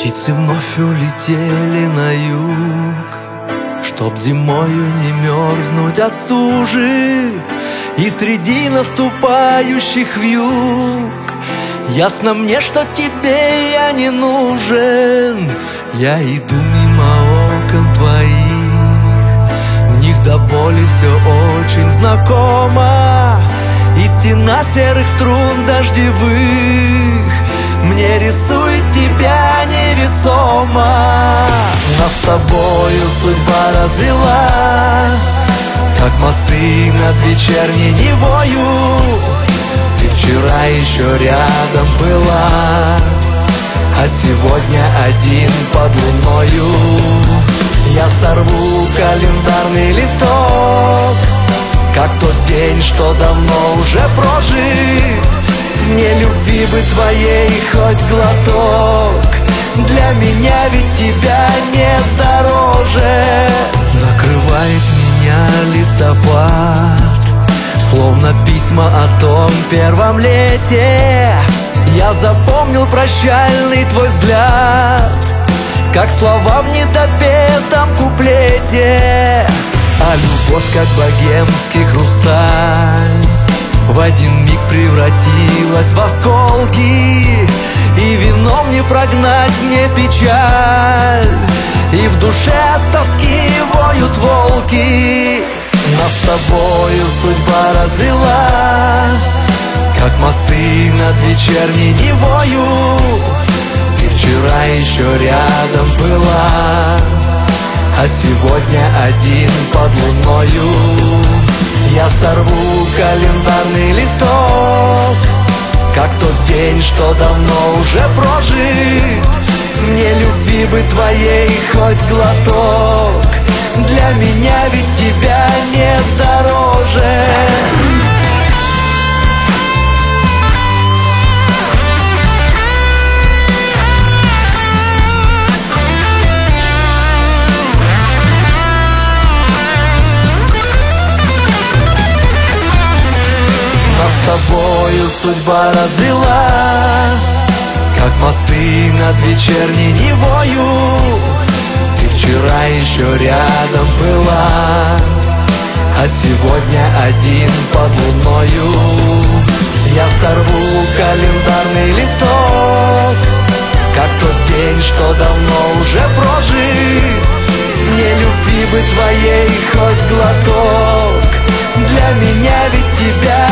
Птицы вновь улетели на юг, чтоб зимою не мерзнуть от стужи. И среди наступающих вьюг ясно мне, что тебе я не нужен. Я иду мимо окон твоих, в них до боли все очень знакомо. И стена серых струн дождевых мне рисует тебя невесомо. Нас с тобою судьба развела, как мосты над вечерней Невою. Ты вчера еще рядом была, а сегодня один под луною. Я сорву календарный листок, как тот день, что давно уже прожит. Мне любви бы твоей хоть глоток, для меня ведь тебя нет дороже. Накрывает меня листопад, словно письма о том первом лете. Я запомнил прощальный твой взгляд, как слова в недопетом куплете. А любовь, как богемский хрусталь, в один миг превратилась в осколки. И вином не прогнать мне печаль, и в душе от тоски воют волки. Нас с тобою судьба развела, как мосты над вечерней Невою. Ты вчера еще рядом была, а сегодня один под луною. Я сорву календарный листок, как тот день, что давно уже прожит. Мне любви бы твоей хоть глоток, для меня ведь тебя нет дороже. Нас с тобою судьба развела, как мосты над вечерней Невою. Ты вчера еще рядом была, а сегодня один под луною. Я сорву календарный листок, как тот день, что давно уже прожит. Мне любви бы твоей хоть глоток, для меня ведь тебя